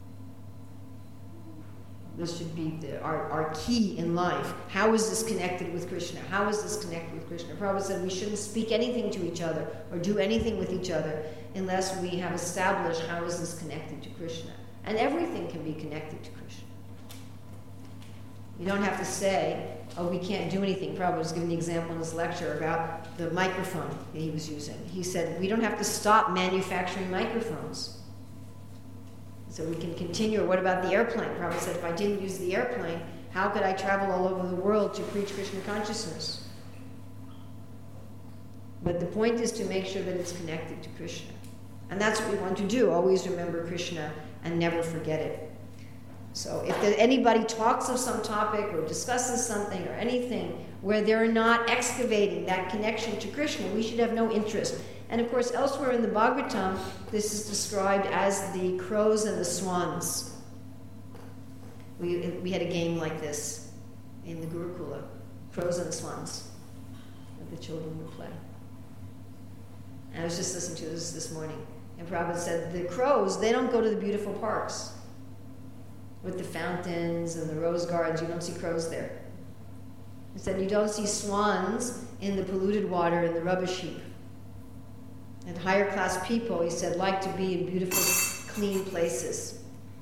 This should be the, our, our key in life. How is this connected with Krishna? How is this connected with Krishna? Prabhupada said we shouldn't speak anything to each other or do anything with each other unless we have established how is this connected to Krishna. And everything can be connected to Krishna. You don't have to say, oh, we can't do anything. Prabhupada was giving the example in his lecture about the microphone that he was using. He said, we don't have to stop manufacturing microphones. So we can continue. Or what about the airplane? Prabhupada said, if I didn't use the airplane, how could I travel all over the world to preach Krishna consciousness? But the point is to make sure that it's connected to Krishna. And that's what we want to do. Always remember Krishna and never forget it. So if there, anybody talks of some topic or discusses something or anything where they're not excavating that connection to Krishna, we should have no interest. And of course, elsewhere in the Bhagavatam, this is described as the crows and the swans. We, we had a game like this in the Gurukula, crows and swans, that the children would play. And I was just listening to this this morning, and Prabhupada said, the crows, they don't go to the beautiful parks with the fountains and the rose gardens. You don't see crows there. He said you don't see swans in the polluted water and the rubbish heap. And higher class people, he said, like to be in beautiful, clean places.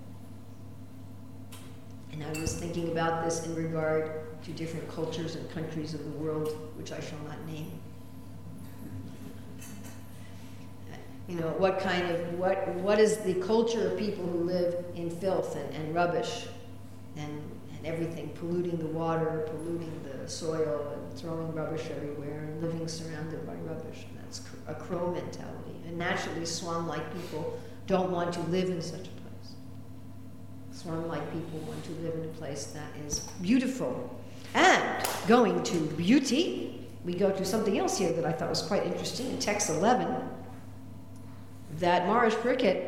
And I was thinking about this in regard to different cultures and countries of the world, which I shall not name. You know, what kind of, what what is the culture of people who live in filth and, and rubbish and, and everything, polluting the water, polluting the soil, and throwing rubbish everywhere, and living surrounded by rubbish. And that's a crow mentality. And naturally, swan-like people don't want to live in such a place. Swan-like people want to live in a place that is beautiful. And going to beauty, we go to something else here that I thought was quite interesting in text eleven. That Maharaj Pariksit,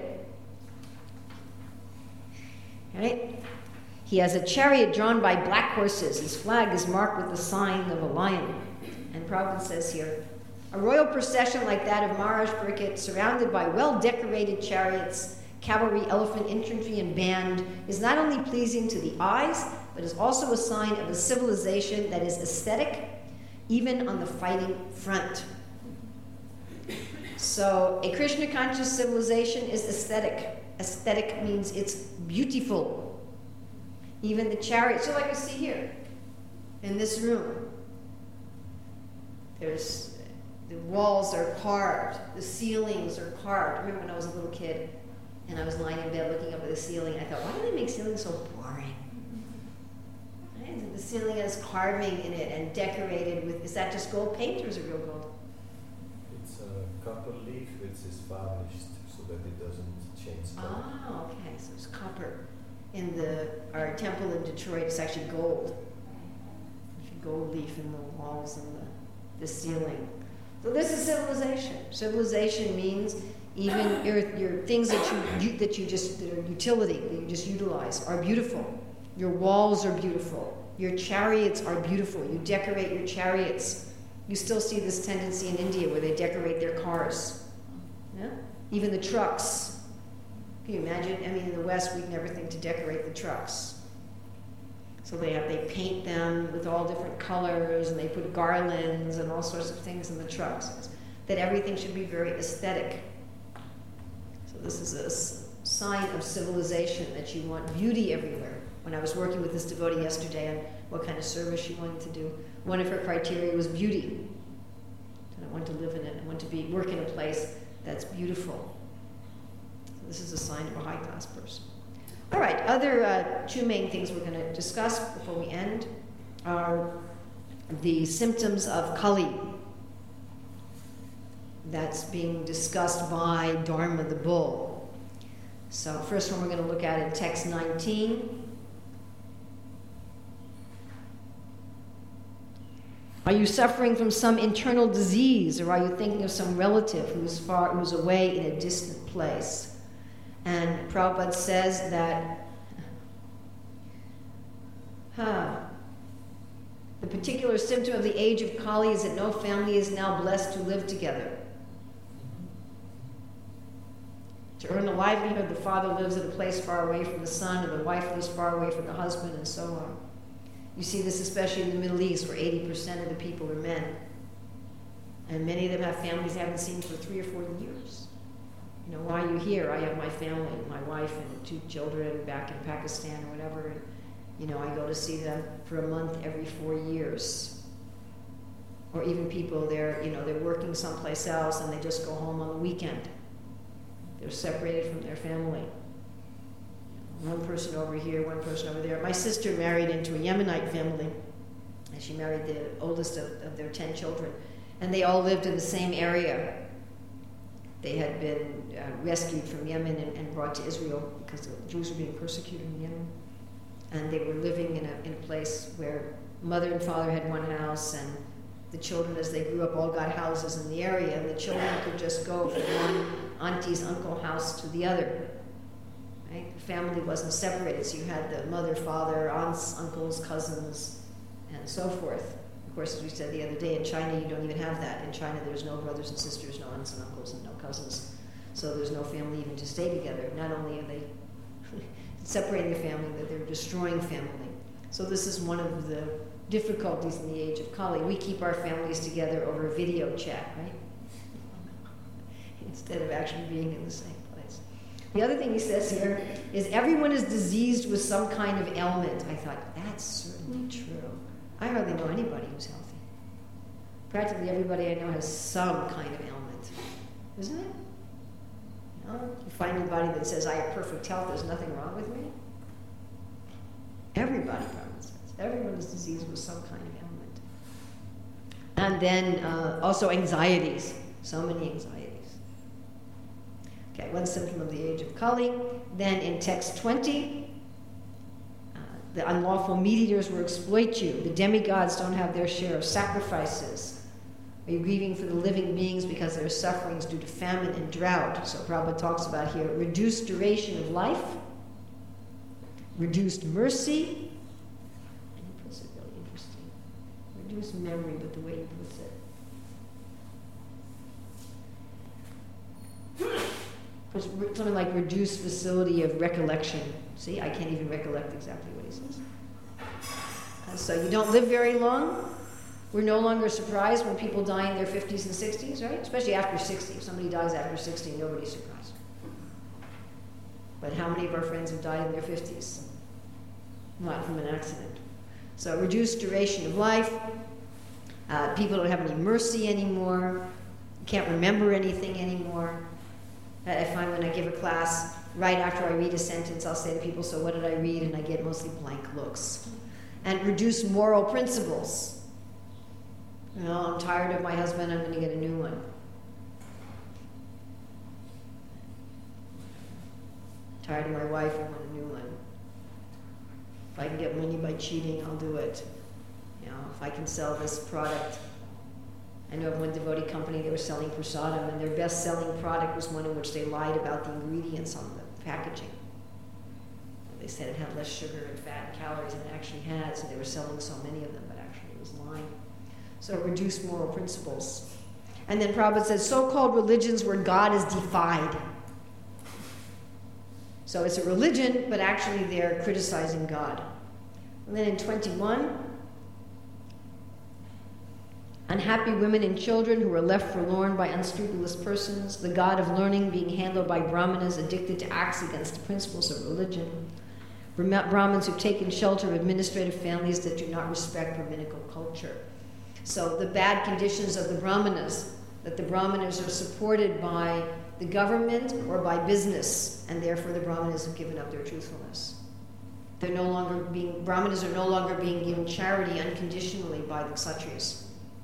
right? He has a chariot drawn by black horses. His flag is marked with the sign of a lion. And Prabhupada says here, a royal procession like that of Maharaj Pariksit, surrounded by well-decorated chariots, cavalry, elephant, infantry, and band, is not only pleasing to the eyes, but is also a sign of a civilization that is aesthetic, even on the fighting front. So a Krishna conscious civilization is aesthetic. Aesthetic means it's beautiful. Even the chariot, so like you see here, in this room, there's, the walls are carved, the ceilings are carved. I remember when I was a little kid, And I was lying in bed looking up at the ceiling. I thought, why do they make ceilings so boring? Right? The ceiling has carving in it and decorated with, is that just gold paint or is it real gold? It's a copper leaf which is varnished so that it doesn't change color. Oh, okay, so it's copper. In the, our temple in Detroit, it's actually gold. There's a gold leaf in the walls and the, the ceiling. So this is civilization. Civilization means even your, your things that you, you that you just that are utility that you just utilize are beautiful. Your walls are beautiful. Your chariots are beautiful. You decorate your chariots. You still see this tendency in India where they decorate their cars. Yeah? Even the trucks. Can you imagine? I mean, in the West, we'd never think to decorate the trucks. So they have they paint them with all different colors, and they put garlands and all sorts of things in the trucks. That everything should be very aesthetic. So this is a s- sign of civilization, that you want beauty everywhere. When I was working with this devotee yesterday on what kind of service she wanted to do, one of her criteria was beauty. And I want to live in it. I want to be work in a place that's beautiful. So this is a sign of a high-class person. All right, other uh, two main things we're going to discuss before we end are the symptoms of Kali. That's being discussed by Dharma the Bull. So first one we're going to look at in text nineteen. Are you suffering from some internal disease, or are you thinking of some relative who is far, who is away in a distant place? And Prabhupada says that huh, the particular symptom of the age of Kali is that no family is now blessed to live together. To earn a livelihood, the father lives at a place far away from the son, and the wife lives far away from the husband, and so on. You see this especially in the Middle East, where eighty percent of the people are men. And many of them have families they haven't seen for three or four years. You know, why are you here? I have my family, my wife and two children back in Pakistan or whatever. And, you know, I go to see them for a month every four years. Or even people, they're, you know, they're working someplace else and they just go home on the weekend. They're separated from their family. One person over here, one person over there. My sister married into a Yemenite family, and she married the oldest of, of their ten children. And they all lived in the same area. They had been uh, rescued from Yemen and, and brought to Israel because the Jews were being persecuted in Yemen. And they were living in a, in a place where mother and father had one house, and the children, as they grew up, all got houses in the area, and the children could just go from one auntie's uncle house to the other. Right? The family wasn't separated, so you had the mother, father, aunts, uncles, cousins, and so forth. Of course, as we said the other day, in China you don't even have that. In China there's no brothers and sisters, no aunts and uncles, and no cousins. So there's no family even to stay together. Not only are they separating the family, but they're destroying family. So this is one of the difficulties in the age of Kali. We keep our families together over video chat, right? Instead of actually being in the same place. The other thing he says here is everyone is diseased with some kind of ailment. I thought, that's certainly true. I hardly know anybody who's healthy. Practically everybody I know has some kind of ailment. Isn't it? You know, you find anybody that says, I have perfect health, there's nothing wrong with me? Everybody probably says. Everyone is diseased with some kind of ailment. And then uh, also anxieties. So many anxieties. Okay, one symptom of the age of Kali. Then in text twenty, the unlawful meat eaters will exploit you. The demigods don't have their share of sacrifices. Are you grieving for the living beings because there are sufferings due to famine and drought? So Prabhupada talks about here reduced duration of life, reduced mercy, and he puts it really interesting. Reduced memory, but the way he puts it. Something like reduced facility of recollection. See, I can't even recollect exactly what he says. Uh, so you don't live very long. We're no longer surprised when people die in their fifties and sixties, right? Especially after sixty. If somebody dies after sixty, nobody's surprised. But how many of our friends have died in their fifties? Not from an accident. So reduced duration of life. Uh, people don't have any mercy anymore. Can't remember anything anymore. I find when I give a class, right after I read a sentence, I'll say to people, so what did I read? And I get mostly blank looks. And reduce moral principles. You know, I'm tired of my husband, I'm going to get a new one. Tired of my wife, I want a new one. If I can get money by cheating, I'll do it. You know, if I can sell this product. I know of one devotee company, they were selling prasadam, and their best-selling product was one in which they lied about the ingredients on the packaging. They said it had less sugar and fat and calories than it actually has, and they were selling so many of them, but actually it was lying. So reduce moral principles. And then Prabhupada says, so-called religions where God is defied. So it's a religion, but actually they're criticizing God. And then in twenty-one, unhappy women and children who are left forlorn by unscrupulous persons, the god of learning being handled by brahmanas addicted to acts against the principles of religion, Brahmins who've taken shelter of administrative families that do not respect Brahminical culture. So the bad conditions of the brahmanas, that the brahmanas are supported by the government or by business, and therefore the brahmanas have given up their truthfulness. They're no longer being, brahmanas are no longer being given charity unconditionally by the kshatriyas.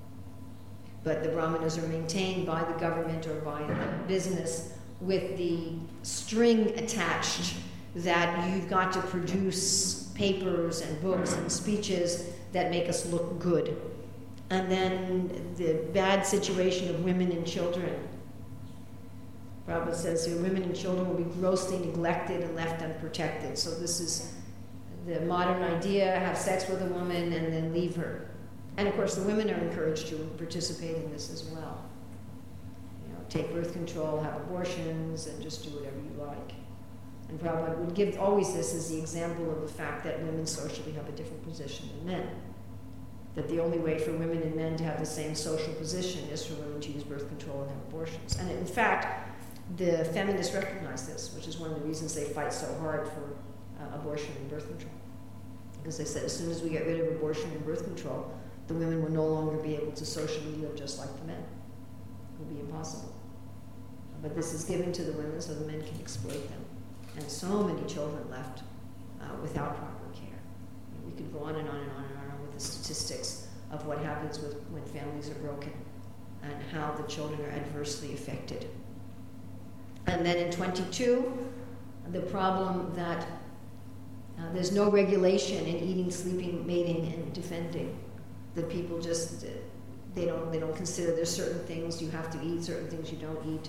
But the brahmanas are maintained by the government or by the business with the string attached that you've got to produce papers and books and speeches that make us look good. And then the bad situation of women and children. Prabhupada says your women and children will be grossly neglected and left unprotected. So this is the modern idea, have sex with a woman and then leave her. And of course, the women are encouraged to participate in this as well. You know, take birth control, have abortions, and just do whatever you like. And Prabhupada would give always this as the example of the fact that women socially have a different position than men. That the only way for women and men to have the same social position is for women to use birth control and have abortions. And in fact, the feminists recognize this, which is one of the reasons they fight so hard for uh, abortion and birth control. Because they said as soon as we get rid of abortion and birth control, the women will no longer be able to socially live just like the men. It will be impossible. But this is given to the women so the men can exploit them. And so many children left uh, without proper care. We could go on and on and on and on with the statistics of what happens with, when families are broken and how the children are adversely affected. And then in twenty-two, the problem that uh, there's no regulation in eating, sleeping, mating, and defending. That people just, uh, they don't, they don't consider there's certain things you have to eat, certain things you don't eat.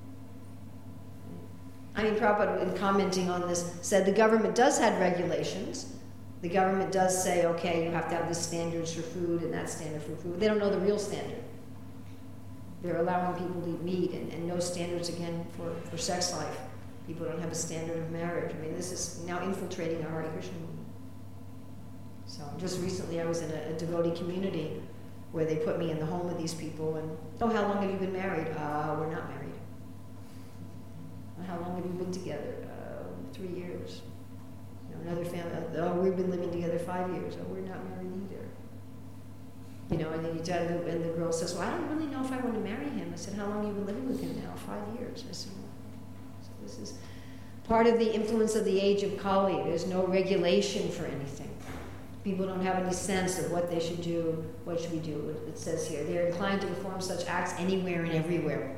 I mean, Prabhupada, in commenting on this, said the government does have regulations. The government does say, okay, you have to have this standards for food and that standard for food. They don't know the real standard. They're allowing people to eat meat and, and no standards, again, for, for sex life. People don't have a standard of marriage. I mean, this is now infiltrating our Hare Krishna movement. So just recently I was in a, a devotee community where they put me in the home of these people and, oh, how long have you been married? Uh, we're not married. How long have you been together? Uh, three years. You know, another family, oh, we've been living together five years. Oh, we're not married either. You know, and then you tell them, and the girl says, well, I don't really know if I want to marry him. I said, how long have you been living with him now? Five years. I said, well, so this is part of the influence of the age of Kali. There's no regulation for anything. People don't have any sense of what they should do, what should we do. It says here, they're inclined to perform such acts anywhere and everywhere.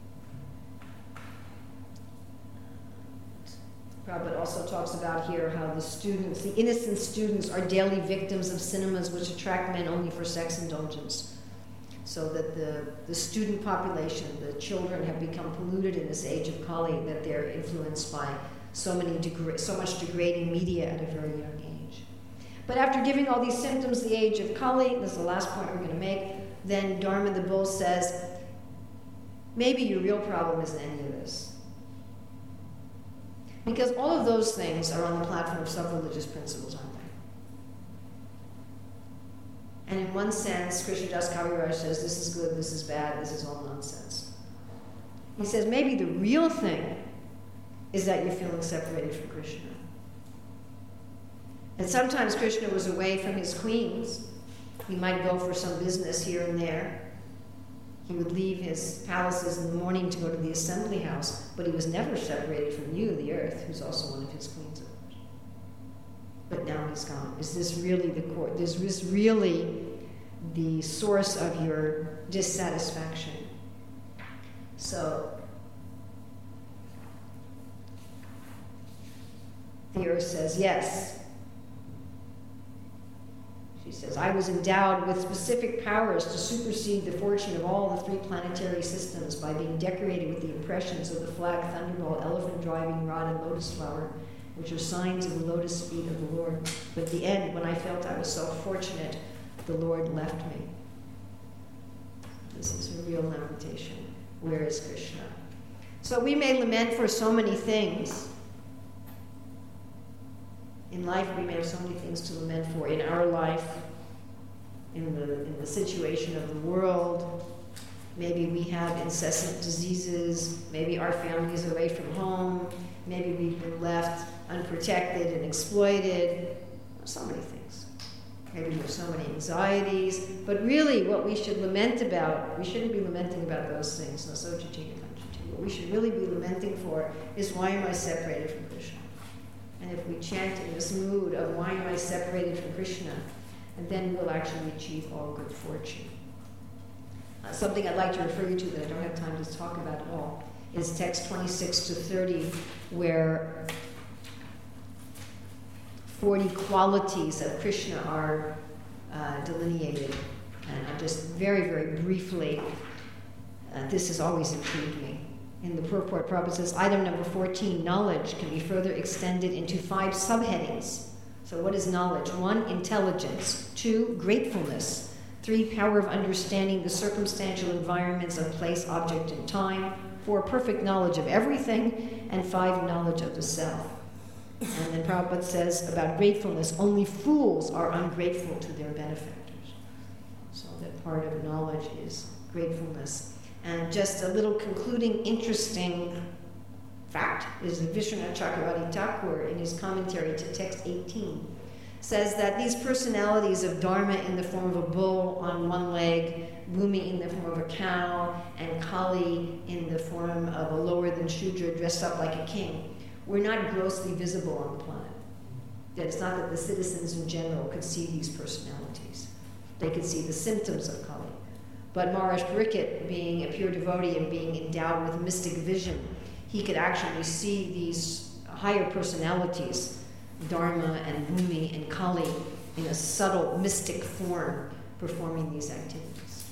Prabhupada also talks about here how the students, the innocent students, are daily victims of cinemas which attract men only for sex indulgence. So that the, the student population, the children, have become polluted in this age of Kali, that they're influenced by so many degra- so much degrading media at a very young age. But after giving all these symptoms, the age of Kali, this is the last point we're going to make, then Dharma the Bull says, maybe your real problem isn't any of this. Because all of those things are on the platform of sub-religious principles, aren't they? And in one sense, Krishnadas Kaviraj says, this is good, this is bad, this is all nonsense. He says, maybe the real thing is that you're feeling separated from Krishna. And sometimes Krishna was away from his queens. He might go for some business here and there. He would leave his palaces in the morning to go to the assembly house, but he was never separated from you, the earth, who's also one of his queens of course. But now he's gone. Is this really the core? Is this really the source of your dissatisfaction? So, the earth says yes. She says, I was endowed with specific powers to supersede the fortune of all the three planetary systems by being decorated with the impressions of the flag, thunderball, elephant driving rod, and lotus flower, which are signs of the lotus feet of the Lord. But at the end, when I felt I was so fortunate, the Lord left me. This is a real lamentation. Where is Krishna? So we may lament for so many things. In life, we may have so many things to lament for. In our life, in the, in the situation of the world, maybe we have incessant diseases, maybe our family is away from home, maybe we've been left unprotected and exploited, so many things. Maybe we have so many anxieties, but really what we should lament about, we shouldn't be lamenting about those things. What we should really be lamenting for is, why am I separated from Krishna? And if we chant in this mood of, why am I separated from Krishna, and then we'll actually achieve all good fortune. Uh, something I'd like to refer you to that I don't have time to talk about at all is text twenty-six to thirty, where forty qualities of Krishna are uh, delineated. And I just very, very briefly, uh, this has always intrigued me. In the purport, Prabhupada says, item number fourteen, knowledge, can be further extended into five subheadings. So what is knowledge? One, intelligence. Two, gratefulness. Three, power of understanding the circumstantial environments of place, object, and time. Four, perfect knowledge of everything. And five, knowledge of the self. And then Prabhupada says about gratefulness, only fools are ungrateful to their benefactors. So that part of knowledge is gratefulness. And just a little concluding interesting fact is that Vishwanath Chakravarti Thakur, in his commentary to text eighteen, says that these personalities of Dharma in the form of a bull on one leg, Bhumi in the form of a cow, and Kali in the form of a lower than Shudra dressed up like a king, were not grossly visible on the planet. That it's not that the citizens in general could see these personalities. They could see the symptoms of Kali. But Maharaj Pariksit, being a pure devotee and being endowed with mystic vision, he could actually see these higher personalities, Dharma and Bhumi and Kali, in a subtle mystic form, performing these activities.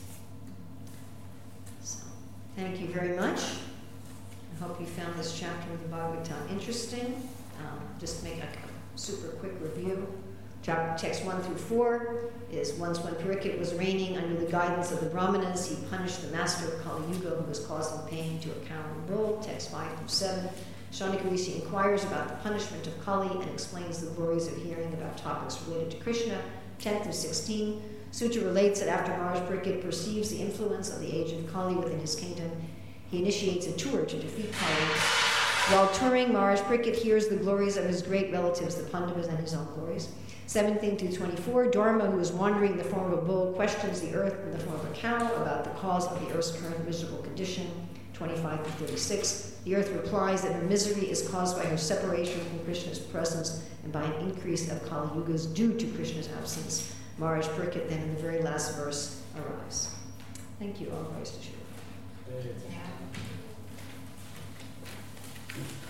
So, thank you very much. I hope you found this chapter of the Bhagavatam interesting. Um, just make a super quick review. Chapter, text one through four is, once when Pariksit was reigning under the guidance of the Brahmanas, he punished the master of Kali Yuga who was causing pain to a cow and bull. Text five through seven. Shaunaka Rishi inquires about the punishment of Kali and explains the glories of hearing about topics related to Krishna. ten through sixteen. Sutra relates that after Maharaj Pariksit perceives the influence of the age of Kali within his kingdom, he initiates a tour to defeat Kali. While touring, Maharaj Pariksit hears the glories of his great relatives, the Pandavas, and his own glories. seventeen through twenty-four, Dharma, who is wandering in the form of a bull, questions the earth in the form of a cow about the cause of the earth's current miserable condition. twenty-five through thirty-six, the earth replies that her misery is caused by her separation from Krishna's presence and by an increase of Kali Yugas due to Krishna's absence. Maharaj Pariksit then in the very last verse arrives. Thank you. All praise to Shri. Yeah.